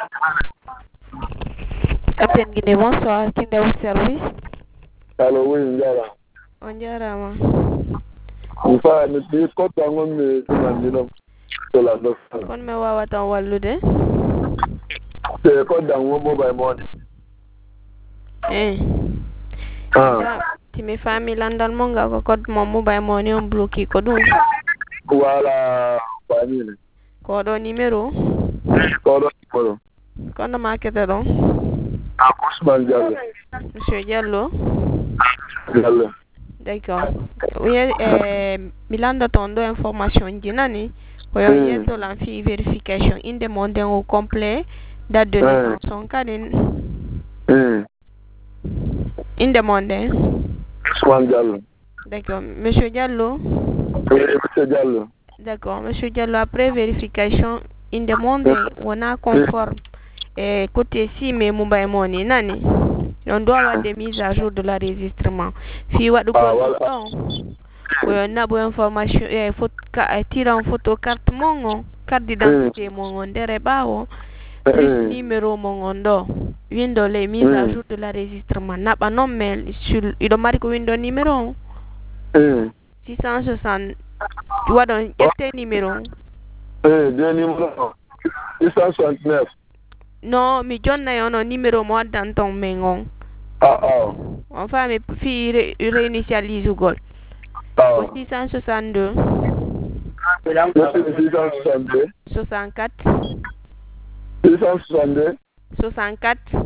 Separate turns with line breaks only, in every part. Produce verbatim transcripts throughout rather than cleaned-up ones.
Capitaine Guinée, bonsoir. Qui est au service?
Allô, oui, Ndiara.
On dirait, moi.
Enfin, je suis content de me faire la note.
Kon me wawata wallude?
C'est quoi dans mon mobile money?
Eh.
Ah.
Timi famille landal monga ko kod mo mobile money on bloqué ko dum.
Voilà, famille.
Ko do numéro?
Ko do numéro.
Kono makete don?
Ah, Ousmane Diallo.
Monsieur Diallo?
Diallo.
D'accord. Oui, eh, Milanda tondo information jinani. Koyo mm. yeto la fi verification in demande au complet date de naissance son kadin.
Mm.
In demande.
Ousmane Diallo.
D'accord. Monsieur Diallo?
Oui, Monsieur Diallo.
D'accord. Monsieur Diallo, après vérification, in demande on a conforme. Et côté si mais mobile money nani. On doit avoir des mises à jour de l'enregistrement. Fi wadu ko don. On a besoin information eh photo tirer en photo carte mongo, carte d'identité mongo ndere bawo. Plus numéro mongo ndo. Window les mises à jour de l'enregistrement. N'a pas non mais sur il marque window numéro. six cent soixante. Tu vois donc quel numéro?
Eh, deux numéros. six cent soixante-neuf.
Non, mi jonna yono numéro mo dan ton mengon.
Ah ah.
Enfin mais fi réinitialise ou gol.
Ah.
six cent soixante-deux.
six cent soixante-deux.
soixante-quatre.
six cent soixante-deux.
soixante-quatre.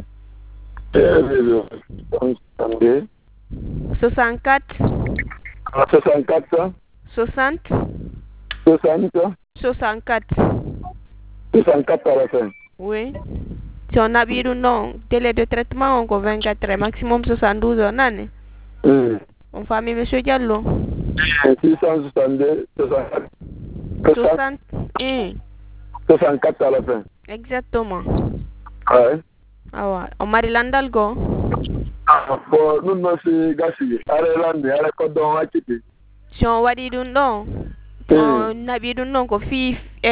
soixante-deux.
soixante-quatre.
soixante-quatre.
soixante.
soixante.
soixante-quatre.
soixante-quatre à la fin.
Oui. Si on a bien non, délai de traitement encore vingt-quatre heures, maximum soixante-douze heures, nani?
Mm.
On famille Monsieur Diallo.
six cent soixante-deux, soixante-quatre.
soixante et un.
soixante-quatre à la fin.
Exactement.
Ouais.
Ah ouais. On m'a landal go.
Ah, bon, nous nous sommes gâchis. Allez, landé, allez, cordon, à quitter.
Si on va dire non, on n'a bien non, qu'on fi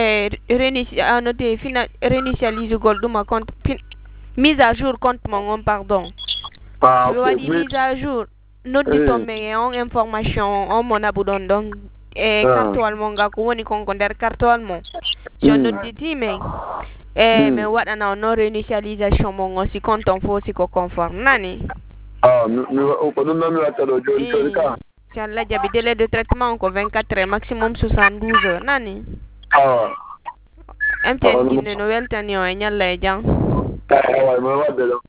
réinitialise gold de ma compte. Mise à jour compte mon pardon.
Ah,
on va dire mise à jour. Nous disons mais on information on mon abondant donc eh carte allemand ga ko woni kon ko der carte allemand. Si on nous dit mais eh mais wada na no réinitialisation mon si compte on faut si ko conforme nani.
Ah, nous nous on nous nous attendons aujourd'hui ka.
Si on l'a dit délai de traitement encore vingt-quatre heures maximum soixante-douze heures nani.
Ah.
M T N Guinée Noël tani o nyalla e jang.
Ah, ouais, moi, ouais,